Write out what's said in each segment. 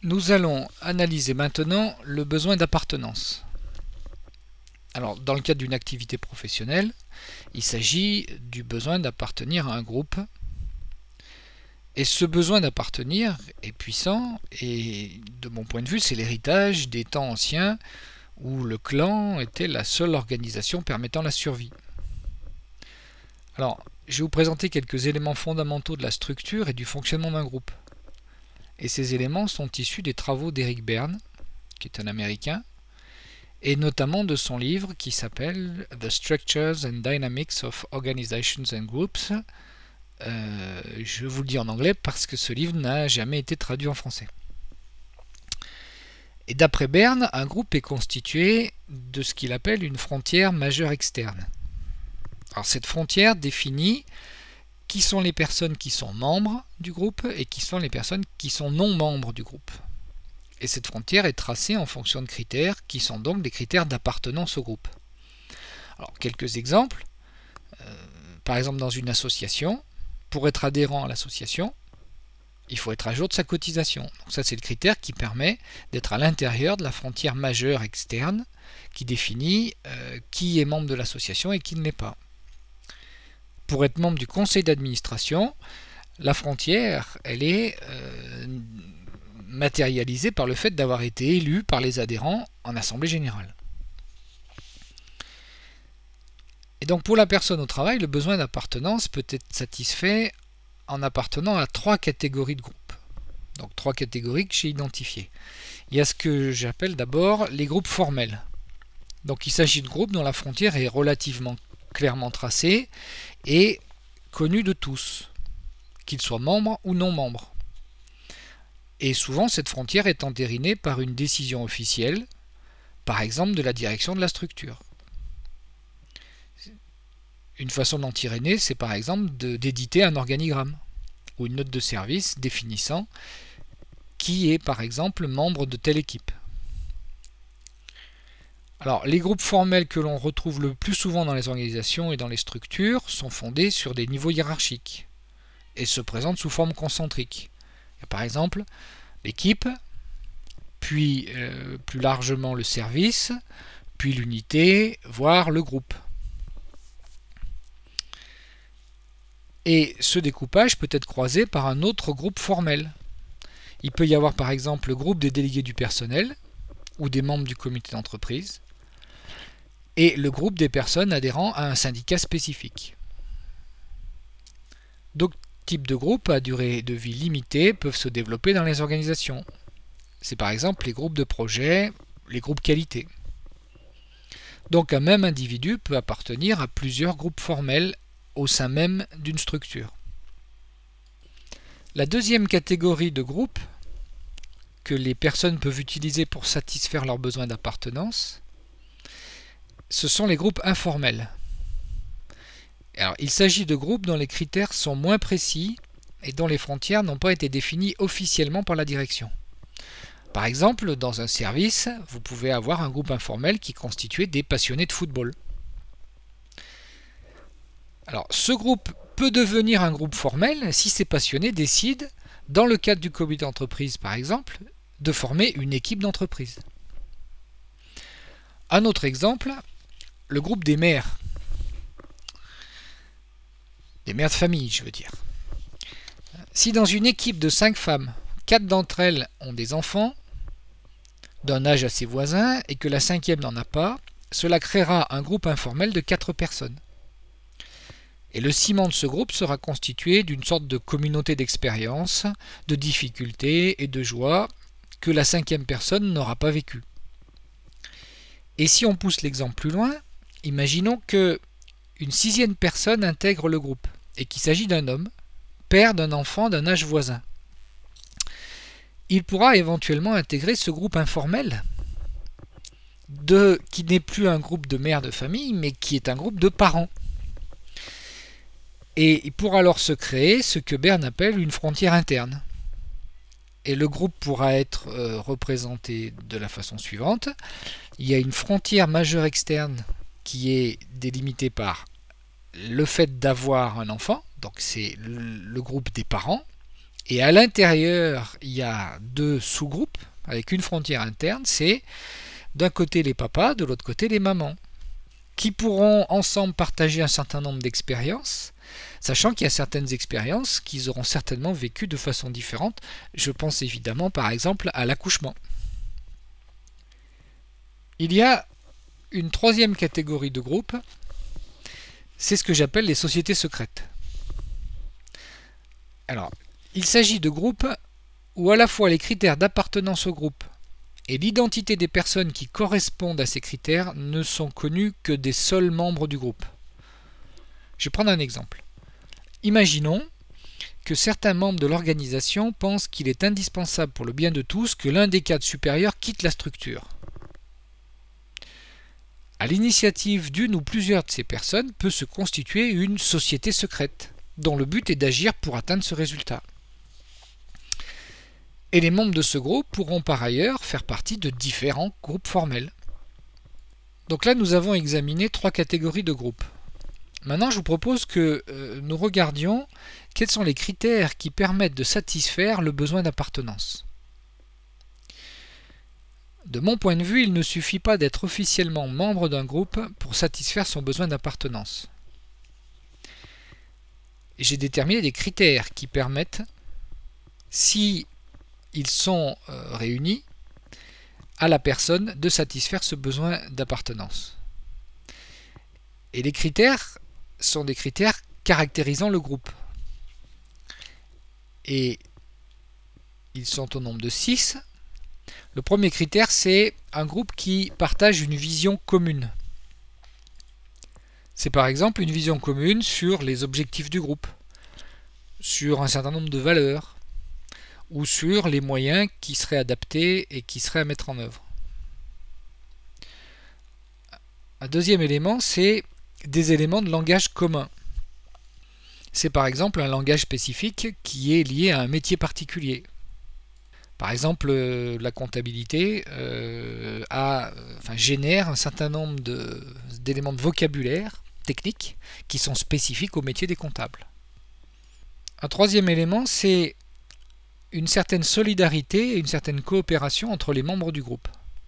Nous allons analyser maintenant le besoin d'appartenance. Alors, dans le cadre d'une activité professionnelle, il s'agit du besoin d'appartenir à un groupe. Et ce besoin d'appartenir est puissant et, de mon point de vue, c'est l'héritage des temps anciens où le clan était la seule organisation permettant la survie. Alors, je vais vous présenter quelques éléments fondamentaux de la structure et du fonctionnement d'un groupe. Et ces éléments sont issus des travaux d'Eric Berne, qui est un Américain, et notamment de son livre qui s'appelle The Structures and Dynamics of Organizations and Groups. Je vous le dis en anglais parce que ce livre n'a jamais été traduit en français. Et d'après Berne, un groupe est constitué de ce qu'il appelle une frontière majeure externe. Alors cette frontière définit qui sont les personnes qui sont membres du groupe et qui sont les personnes qui sont non membres du groupe. Et cette frontière est tracée en fonction de critères qui sont donc des critères d'appartenance au groupe. Alors quelques exemples. Par exemple dans une association, pour être adhérent à l'association, il faut être à jour de sa cotisation. Donc ça c'est le critère qui permet d'être à l'intérieur de la frontière majeure externe qui définit qui est membre de l'association et qui ne l'est pas. Pour être membre du conseil d'administration, la frontière, elle est matérialisée par le fait d'avoir été élu par les adhérents en assemblée générale. Et donc pour la personne au travail, le besoin d'appartenance peut être satisfait en appartenant à 3 catégories de groupes. Donc 3 catégories que j'ai identifiées. Il y a ce que j'appelle d'abord les groupes formels. Donc il s'agit de groupes dont la frontière est relativement clairement tracée et connue de tous, qu'ils soient membres ou non membres. Et souvent cette frontière est entérinée par une décision officielle, par exemple de la direction de la structure. Une façon d'entériner, c'est par exemple d'éditer un organigramme ou une note de service définissant qui est par exemple membre de telle équipe. Alors, les groupes formels que l'on retrouve le plus souvent dans les organisations et dans les structures sont fondés sur des niveaux hiérarchiques et se présentent sous forme concentrique. Par exemple, l'équipe, puis plus largement le service, puis l'unité, voire le groupe. Et ce découpage peut être croisé par un autre groupe formel. Il peut y avoir par exemple le groupe des délégués du personnel ou des membres du comité d'entreprise et le groupe des personnes adhérant à un syndicat spécifique. D'autres types de groupes à durée de vie limitée peuvent se développer dans les organisations. C'est par exemple les groupes de projet, les groupes qualité. Donc un même individu peut appartenir à plusieurs groupes formels au sein même d'une structure. La deuxième catégorie de groupes que les personnes peuvent utiliser pour satisfaire leurs besoins d'appartenance, ce sont les groupes informels. Alors, il s'agit de groupes dont les critères sont moins précis et dont les frontières n'ont pas été définies officiellement par la direction. Par exemple, dans un service, vous pouvez avoir un groupe informel qui est constitué des passionnés de football. Alors, ce groupe peut devenir un groupe formel si ces passionnés décident, dans le cadre du comité d'entreprise par exemple, de former une équipe d'entreprise. Un autre exemple, le groupe des mères. Des mères de famille, je veux dire. Si dans une équipe de 5 femmes, 4 d'entre elles ont des enfants d'un âge assez voisin et que la 5e n'en a pas, cela créera un groupe informel de 4 personnes. Et le ciment de ce groupe sera constitué d'une sorte de communauté d'expérience, de difficultés et de joie que la 5e personne n'aura pas vécu. Et si on pousse l'exemple plus loin, imaginons que une 6e personne intègre le groupe et qu'il s'agit d'un homme, père d'un enfant d'un âge voisin. Il pourra éventuellement intégrer ce groupe informel qui n'est plus un groupe de mères de famille, mais qui est un groupe de parents. Et il pourra alors se créer ce que Berne appelle une frontière interne. Et le groupe pourra être représenté de la façon suivante. Il y a une frontière majeure externe qui est délimitée par le fait d'avoir un enfant, donc c'est le groupe des parents, Et à l'intérieur, il y a 2 sous-groupes avec une frontière interne, c'est d'un côté les papas, de l'autre côté les mamans, qui pourront ensemble partager un certain nombre d'expériences, sachant qu'il y a certaines expériences qu'ils auront certainement vécues de façon différente. Je pense évidemment par exemple à l'accouchement. Il y a une troisième catégorie de groupe, c'est ce que j'appelle les sociétés secrètes. Alors, il s'agit de groupes où à la fois les critères d'appartenance au groupe et l'identité des personnes qui correspondent à ces critères ne sont connus que des seuls membres du groupe. Je vais prendre un exemple. Imaginons que certains membres de l'organisation pensent qu'il est indispensable pour le bien de tous que l'un des cadres supérieurs quitte la structure. À l'initiative d'une ou plusieurs de ces personnes peut se constituer une société secrète, dont le but est d'agir pour atteindre ce résultat. Et les membres de ce groupe pourront par ailleurs faire partie de différents groupes formels. Donc là, nous avons examiné 3 catégories de groupes. Maintenant, je vous propose que nous regardions quels sont les critères qui permettent de satisfaire le besoin d'appartenance. De mon point de vue, il ne suffit pas d'être officiellement membre d'un groupe pour satisfaire son besoin d'appartenance. J'ai déterminé des critères qui permettent, si ils sont réunis, à la personne de satisfaire ce besoin d'appartenance. Et les critères sont des critères caractérisant le groupe. Et ils sont au nombre de 6. Le premier critère, c'est un groupe qui partage une vision commune. C'est par exemple une vision commune sur les objectifs du groupe, sur un certain nombre de valeurs, ou sur les moyens qui seraient adaptés et qui seraient à mettre en œuvre. Un deuxième élément, c'est des éléments de langage commun. C'est par exemple un langage spécifique qui est lié à un métier particulier. Par exemple, la comptabilité génère un certain nombre d'éléments de vocabulaire techniques qui sont spécifiques au métier des comptables. Un troisième élément, c'est une certaine solidarité et une certaine coopération entre les membres du groupe.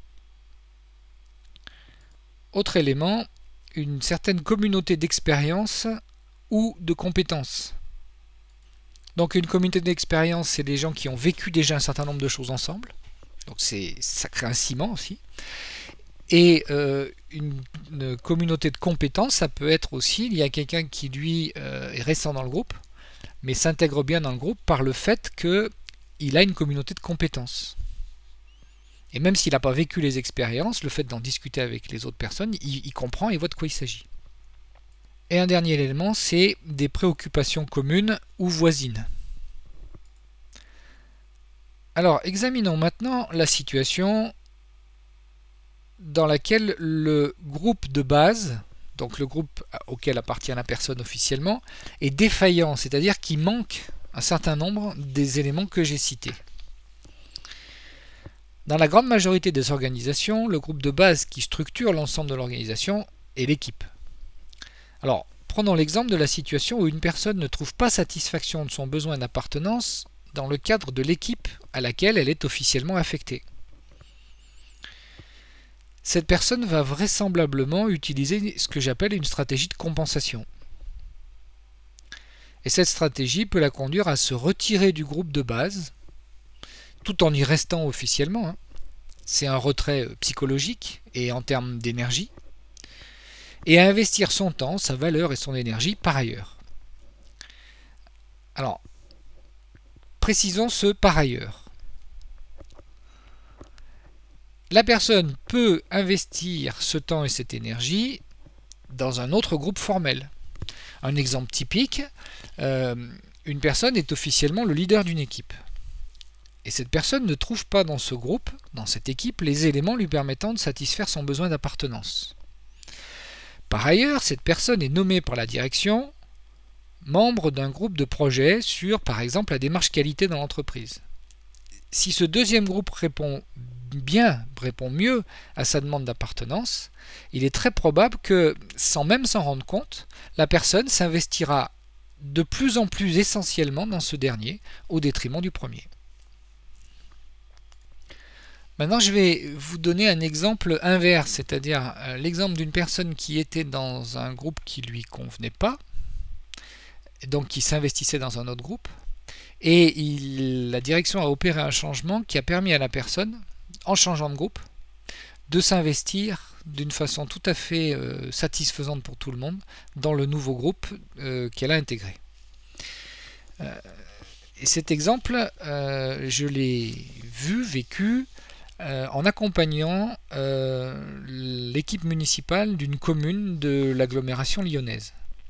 Autre élément, une certaine communauté d'expérience ou de compétences. Donc une communauté d'expérience, c'est des gens qui ont vécu déjà un certain nombre de choses ensemble. Donc ça crée un ciment aussi. Et une communauté de compétences, ça peut être aussi, il y a quelqu'un qui lui est récent dans le groupe, mais s'intègre bien dans le groupe par le fait qu'il a une communauté de compétences. Et même s'il n'a pas vécu les expériences, le fait d'en discuter avec les autres personnes, il comprend et voit de quoi il s'agit. Et un dernier élément, c'est des préoccupations communes ou voisines. Alors, examinons maintenant la situation dans laquelle le groupe de base, donc le groupe auquel appartient la personne officiellement, est défaillant, c'est-à-dire qu'il manque un certain nombre des éléments que j'ai cités. Dans la grande majorité des organisations, le groupe de base qui structure l'ensemble de l'organisation est l'équipe. Alors, prenons l'exemple de la situation où une personne ne trouve pas satisfaction de son besoin d'appartenance dans le cadre de l'équipe à laquelle elle est officiellement affectée. Cette personne va vraisemblablement utiliser ce que j'appelle une stratégie de compensation. Et cette stratégie peut la conduire à se retirer du groupe de base, tout en y restant officiellement. C'est un retrait psychologique et en termes d'énergie, et à investir son temps, sa valeur et son énergie par ailleurs. Alors, précisons ce par ailleurs. La personne peut investir ce temps et cette énergie dans un autre groupe formel. Un exemple typique, une personne est officiellement le leader d'une équipe. Et cette personne ne trouve pas dans ce groupe, dans cette équipe, les éléments lui permettant de satisfaire son besoin d'appartenance. Par ailleurs, cette personne est nommée par la direction membre d'un groupe de projet sur, par exemple, la démarche qualité dans l'entreprise. Si ce deuxième groupe répond mieux à sa demande d'appartenance, il est très probable que, sans même s'en rendre compte, la personne s'investira de plus en plus essentiellement dans ce dernier, au détriment du premier. Maintenant, je vais vous donner un exemple inverse, c'est-à-dire l'exemple d'une personne qui était dans un groupe qui ne lui convenait pas, donc qui s'investissait dans un autre groupe, et la direction a opéré un changement qui a permis à la personne, en changeant de groupe, de s'investir d'une façon tout à fait satisfaisante pour tout le monde dans le nouveau groupe qu'elle a intégré. Et cet exemple, je l'ai vécu en accompagnant l'équipe municipale d'une commune de l'agglomération lyonnaise.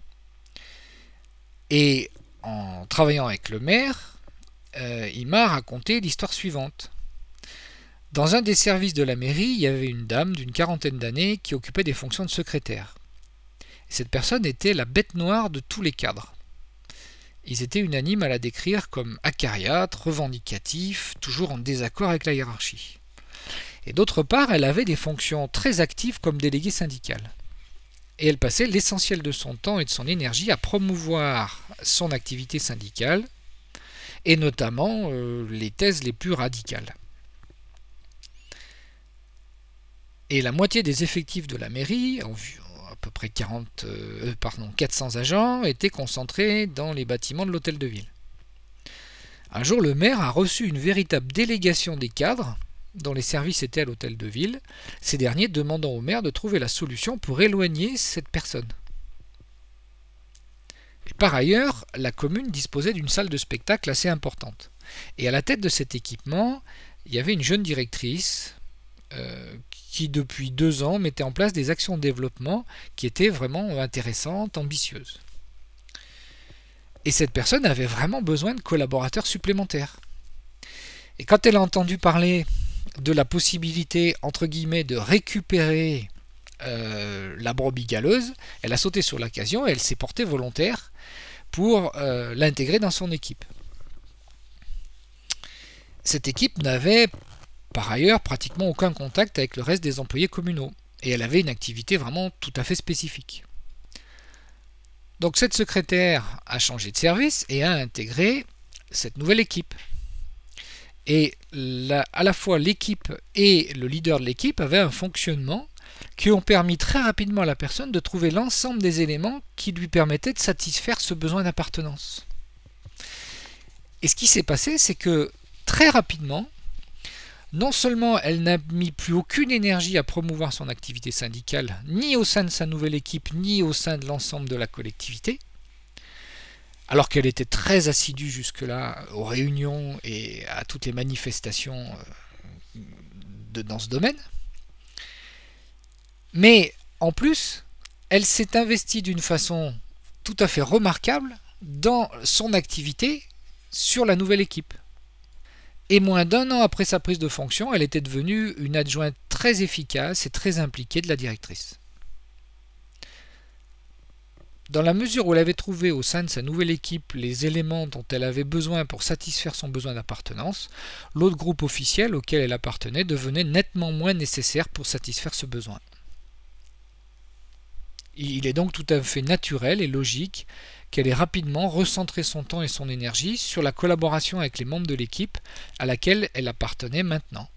Et en travaillant avec le maire, il m'a raconté l'histoire suivante. Dans un des services de la mairie, il y avait une dame d'une 40aine d'années qui occupait des fonctions de secrétaire. Cette personne était la bête noire de tous les cadres. Ils étaient unanimes à la décrire comme acariâtre, revendicatif, toujours en désaccord avec la hiérarchie. Et d'autre part, elle avait des fonctions très actives comme déléguée syndicale. Et elle passait l'essentiel de son temps et de son énergie à promouvoir son activité syndicale, et notamment les thèses les plus radicales. Et la moitié des effectifs de la mairie, à peu près 400 agents, étaient concentrés dans les bâtiments de l'hôtel de ville. Un jour, le maire a reçu une véritable délégation des cadres dont les services étaient à l'hôtel de ville, ces derniers demandant au maire de trouver la solution pour éloigner cette personne. Et par ailleurs, la commune disposait d'une salle de spectacle assez importante. Et à la tête de cet équipement, il y avait une jeune directrice qui, depuis 2 ans, mettait en place des actions de développement qui étaient vraiment intéressantes, ambitieuses. Et cette personne avait vraiment besoin de collaborateurs supplémentaires. Et quand elle a entendu parler de la possibilité, entre guillemets, de récupérer la brebis galeuse, elle a sauté sur l'occasion et elle s'est portée volontaire pour l'intégrer dans son équipe. Cette équipe n'avait par ailleurs pratiquement aucun contact avec le reste des employés communaux et elle avait une activité vraiment tout à fait spécifique. Donc cette secrétaire a changé de service et a intégré cette nouvelle équipe. Et à la fois l'équipe et le leader de l'équipe avaient un fonctionnement qui ont permis très rapidement à la personne de trouver l'ensemble des éléments qui lui permettaient de satisfaire ce besoin d'appartenance. Et ce qui s'est passé, c'est que très rapidement, non seulement elle n'a mis plus aucune énergie à promouvoir son activité syndicale, ni au sein de sa nouvelle équipe, ni au sein de l'ensemble de la collectivité, alors qu'elle était très assidue jusque-là aux réunions et à toutes les manifestations dans ce domaine. Mais en plus, elle s'est investie d'une façon tout à fait remarquable dans son activité sur la nouvelle équipe. Et moins d'1 an après sa prise de fonction, elle était devenue une adjointe très efficace et très impliquée de la directrice. Dans la mesure où elle avait trouvé au sein de sa nouvelle équipe les éléments dont elle avait besoin pour satisfaire son besoin d'appartenance, l'autre groupe officiel auquel elle appartenait devenait nettement moins nécessaire pour satisfaire ce besoin. Il est donc tout à fait naturel et logique qu'elle ait rapidement recentré son temps et son énergie sur la collaboration avec les membres de l'équipe à laquelle elle appartenait maintenant.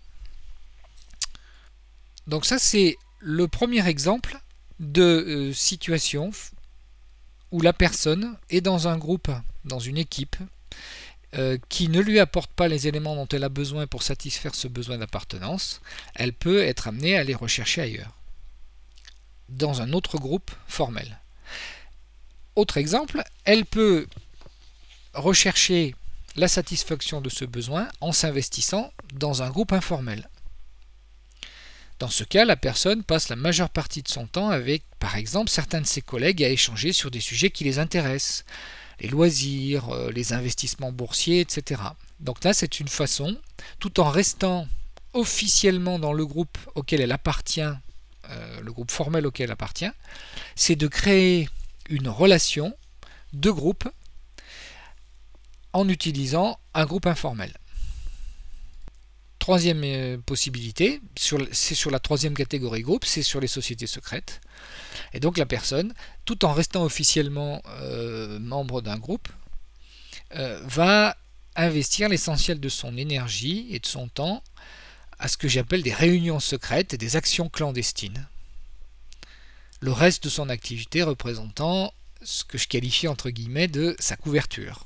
Donc ça, c'est le premier exemple de situation où la personne est dans un groupe, dans une équipe, qui ne lui apporte pas les éléments dont elle a besoin pour satisfaire ce besoin d'appartenance, elle peut être amenée à les rechercher ailleurs, dans un autre groupe formel. Autre exemple, elle peut rechercher la satisfaction de ce besoin en s'investissant dans un groupe informel. Dans ce cas, la personne passe la majeure partie de son temps avec, par exemple, certains de ses collègues à échanger sur des sujets qui les intéressent, les loisirs, les investissements boursiers, etc. Donc là, c'est une façon, tout en restant officiellement dans le groupe auquel elle appartient, le groupe formel auquel elle appartient, c'est de créer une relation de groupe en utilisant un groupe informel. troisième possibilité, c'est sur la troisième catégorie groupe, c'est sur les sociétés secrètes. Et donc la personne, tout en restant officiellement membre d'un groupe, va investir l'essentiel de son énergie et de son temps à ce que j'appelle des réunions secrètes et des actions clandestines. Le reste de son activité représentant ce que je qualifie entre guillemets de sa couverture.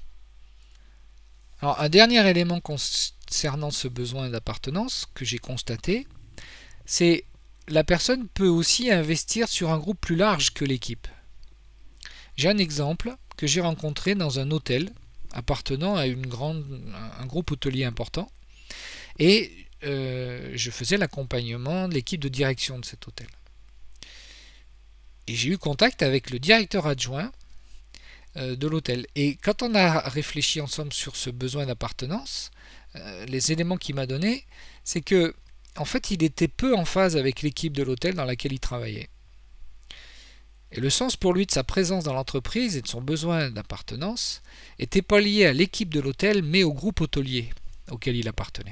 Alors, un dernier élément concernant ce besoin d'appartenance que j'ai constaté, c'est la personne peut aussi investir sur un groupe plus large que l'équipe. J'ai un exemple que j'ai rencontré dans un hôtel appartenant à un groupe hôtelier important et je faisais l'accompagnement de l'équipe de direction de cet hôtel. Et j'ai eu contact avec le directeur adjoint de l'hôtel. Et quand on a réfléchi ensemble sur ce besoin d'appartenance, les éléments qu'il m'a donnés, c'est que en fait, il était peu en phase avec l'équipe de l'hôtel dans laquelle il travaillait. Et le sens pour lui de sa présence dans l'entreprise et de son besoin d'appartenance n'était pas lié à l'équipe de l'hôtel, mais au groupe hôtelier auquel il appartenait.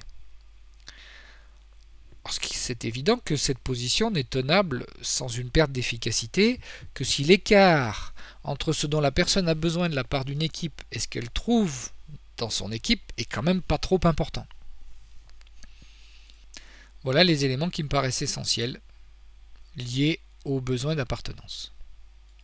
C'est évident que cette position n'est tenable sans une perte d'efficacité que si l'écart entre ce dont la personne a besoin de la part d'une équipe et ce qu'elle trouve dans son équipe est quand même pas trop important. Voilà les éléments qui me paraissent essentiels liés aux besoins d'appartenance.